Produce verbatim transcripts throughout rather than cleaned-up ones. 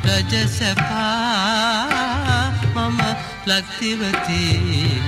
රජසපා මම ලක්දිවතී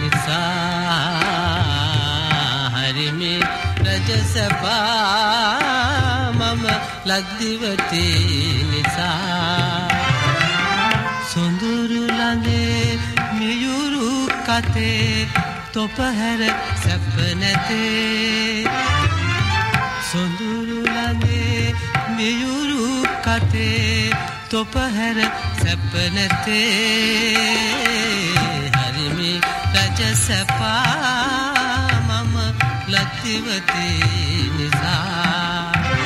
නිසා හරිමි රජසපා මම ලක්දිවතී නිසා සොඳුරු ළඟේ මියුරු කතේ තොපහැර සැප නැතේ සොඳුරු ළඟේ මියුරු කතේ තොපහැර සැප නැතේ හරිමි රජසපා මම ලක්දිවතී නිසා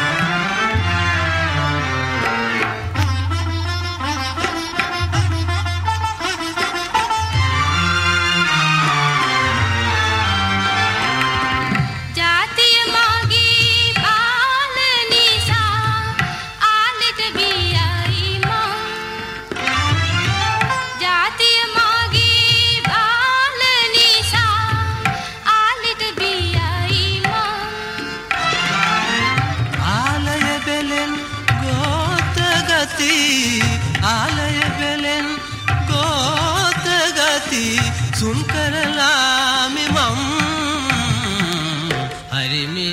ආලය බැලෙන් ගෝත ගති සුන් කරලා මෙමම් හරිමි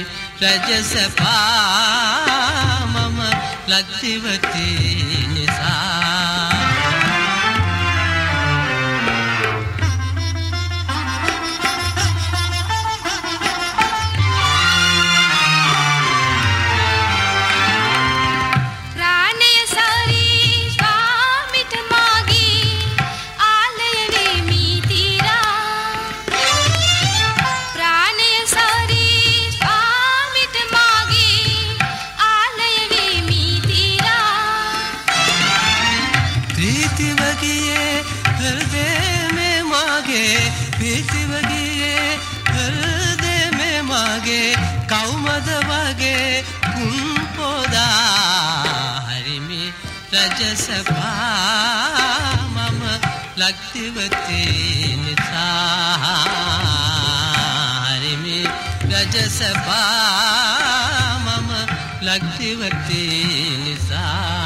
රජසපා මම ලක්දිවතී නිසා පිතිවගේ හෘදේ මේ මාගේ කවුමද වගේ කුන් පොදා හරිමි රජසපා මම ලක්දිවතී නිසා හරිමි රජසපා මම ලක්දිවතී නිසා